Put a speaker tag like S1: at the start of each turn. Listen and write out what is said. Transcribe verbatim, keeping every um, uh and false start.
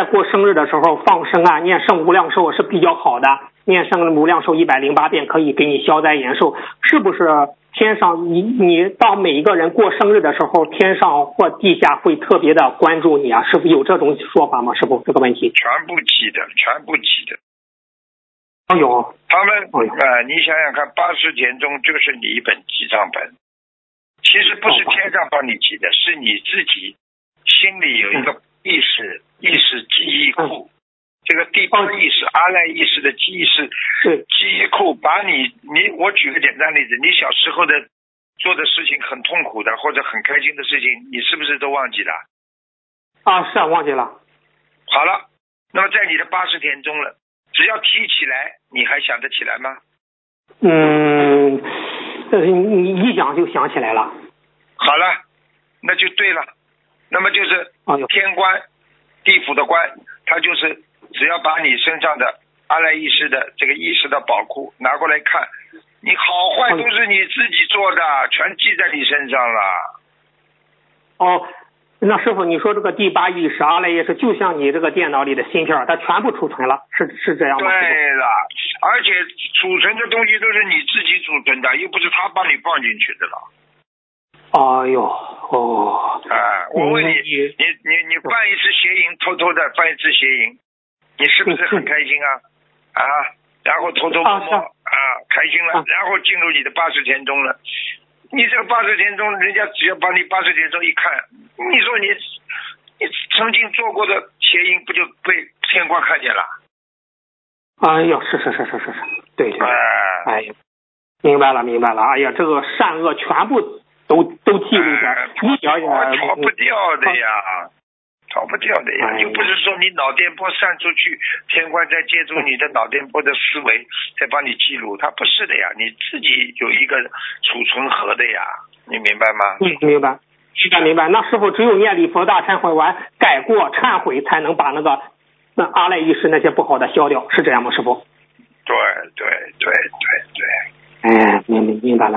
S1: 在过生日的时候放生啊，念圣无量寿是比较好的，念圣无量寿一百零八遍可以给你消灾延寿，是不是？天上你你当每一个人过生日的时候，天上或地下会特别的关注你啊？是不是有这种说法吗？师傅，这个问题
S2: 全部记得，全部记得。
S1: 哎呦，
S2: 他们啊、呃，你想想看，八十田中就是你一本记账本。其实不是天上帮你记的，是你自己心里有一个意识、嗯、意识记忆库。嗯，这个第八意识、阿赖意识的记忆是记忆库，把你你我举个简单例子，你小时候的做的事情很痛苦的或者很开心的事情，你是不是都忘记了？
S1: 啊，是啊，忘记了。
S2: 好了，那么在你的八十田中了，只要提起来，你还想得起来吗？
S1: 嗯，你一讲就想起来了。
S2: 好了，那就对了。那么就是天官、地府的官，他就是只要把你身上的阿赖意识的这个意识的宝库拿过来看，你好坏都是你自己做的，全记在你身上了。
S1: 哦，那师傅，你说这个第八意识阿赖意识就像你这个电脑里的芯片，它全部储存了，是是这样吗？
S2: 对了，而且储存的东西都是你自己储存的，又不是他帮你放进去的了。
S1: 哎呦，哦，
S2: 啊，我问你，你你你办一次邪淫，偷偷的办一次邪淫，你是不是很开心啊？啊，然后偷偷摸摸啊，开心了，然后进入你的八十田中了。你这个八十田中，人家只要把你八十田中一看，你说你你曾经做过的邪淫，不就被天官看见了？
S1: 哎呦，是是是是是是，对对，
S2: 哎，
S1: 哎呀，明白了明白了，哎呀，这个善恶全部。都都记录着，一点也
S2: 逃不掉的呀，逃不掉的呀。
S1: 哎、
S2: 又不是说你脑电波散出去，天官再借助你的脑电波的思维再帮你记录，它不是的呀，你自己有一个储存盒的呀，你明白吗？
S1: 嗯，明白，明白明白。那师傅只有念礼佛大忏悔完改过忏悔，才能把那个那阿赖意识那些不好的消掉，是这样吗，师傅？
S2: 对对对对对。
S1: 哎，明明白了。